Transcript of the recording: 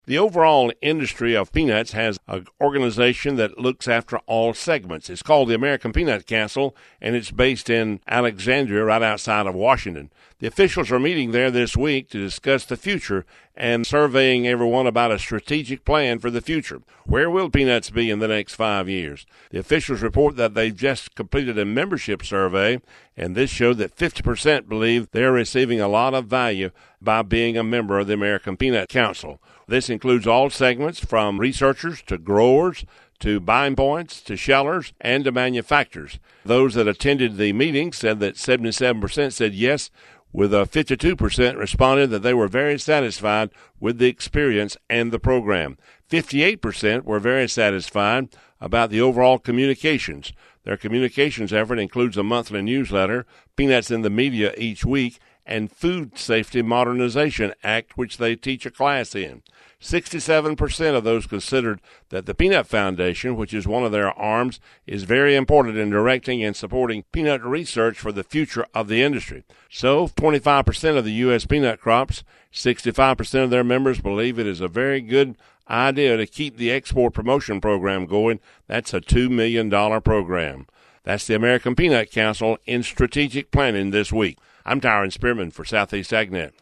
The overall industry of peanuts has an organization that looks after all segments. It's called the American Peanut Council, and it's based in Alexandria, right outside of Washington. The officials are meeting there this week to discuss the future and surveying everyone about a strategic plan for the future. Where will peanuts be in the next 5 years? The officials report that they've just completed a membership survey, and this showed that 50% believe they're receiving a lot of value by being a member of the American Peanut Council. This includes all segments from researchers to growers to buying points to shellers and to manufacturers. Those that attended the meeting said that 77% said yes, with 52% responded that they were very satisfied with the experience and the program. 58% were very satisfied about the overall communications. Their communications effort includes a monthly newsletter, Peanuts in the Media each week, and Food Safety Modernization Act, which they teach a class in. 67% of those considered that the Peanut Foundation, which is one of their arms, is very important in directing and supporting peanut research for the future of the industry. So, 25% of the U.S. peanut crops, 65% of their members believe it is a very good idea to keep the export promotion program going. That's a $2 million program. That's the American Peanut Council in strategic planning this week. I'm Tyron Spearman for Southeast AgNet.